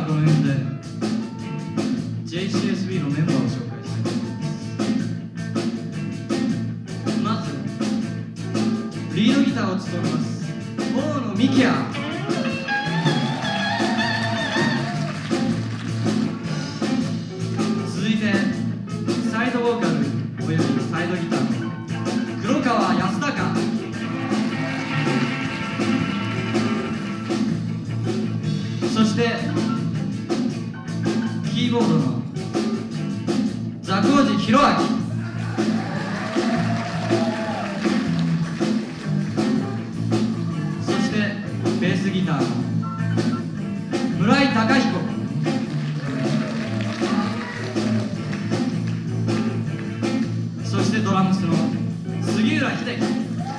この辺で JCSB のメンバーを紹介したいと思います。まずリードギターを務めます大野幹也。続いてサイドボーカルおよびサイドギターの黒川康隆。そしてキーボードの座高地弘明。そしてベースギターの村井貴彦。そしてドラムスの杉浦秀樹。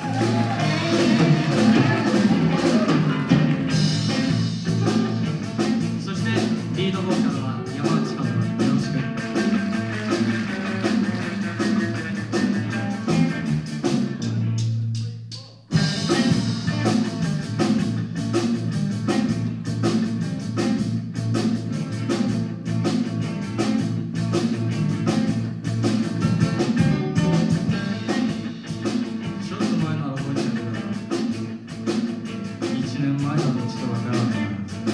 そしてリードボーカルは山内和馬。よろしく。ちょっと前なら覚えてるけど1年前だとちょっとわからないな。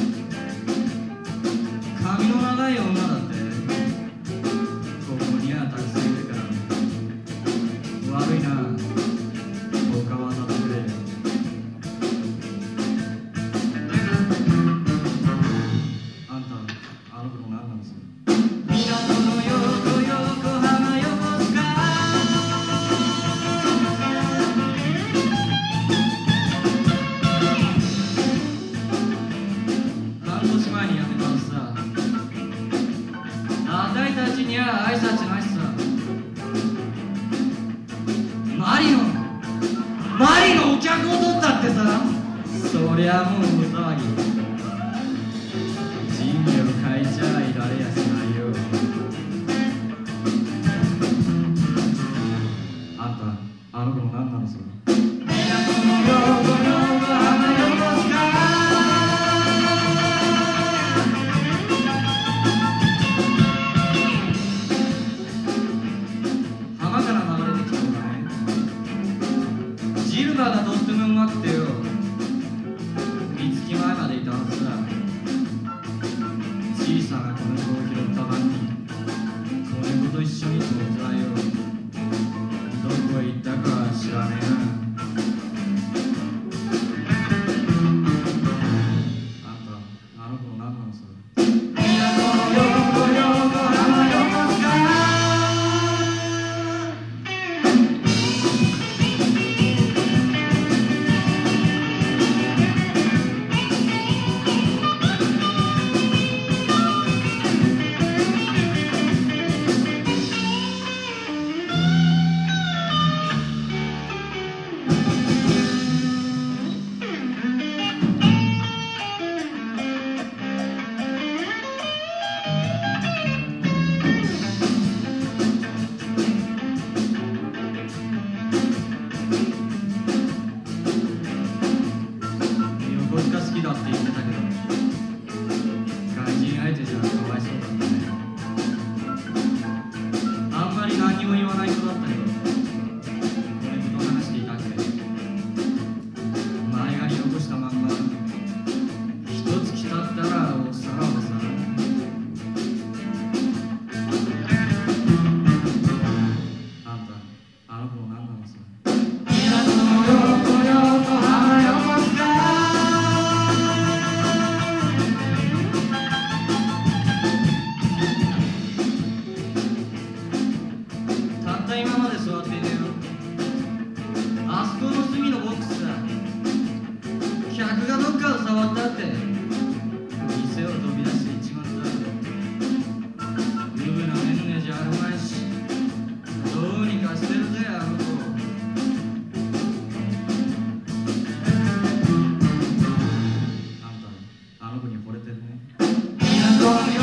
髪の長い女だってここにはたくさんいるから悪いな。他は当たってくれ。あんたあの子の何なのさ。港の横横浜横須賀。半年前に辞めたのさ。あたいたちには挨拶なしさ。マリのお客を取ったってさ。そりゃもう大騒ぎ。人魚変えちゃいられやしないよ。あんたあの子の何なのさ。港の横横浜横須賀。浜から流れてきたのがね、ジルバがとってもうまくてよ。三月前までいたはずだ。小さな子猫を拾った晩に子猫と一緒に飛んだよ。どこへ行ったかは知らねえな。あんたあの子の何なのさ。港の横横浜横須賀。横須賀好きだって言ってたけど外人相手じゃかわいそうだったね。あんまり何も言わない人だったけどこれと話していたっけ。前がり残したまんま一月経ったらおっさらはさ。あんたあの子の何なのさ。港の横横浜横須賀。たった今まで座っていたよ。あそこの隅のボックスだ。客がどっかを触ったって店を飛び出していっちまった。ウブなメンネじゃあるまいしどうにかしてるぜあの子。あんたあの子に惚れてるね。港の横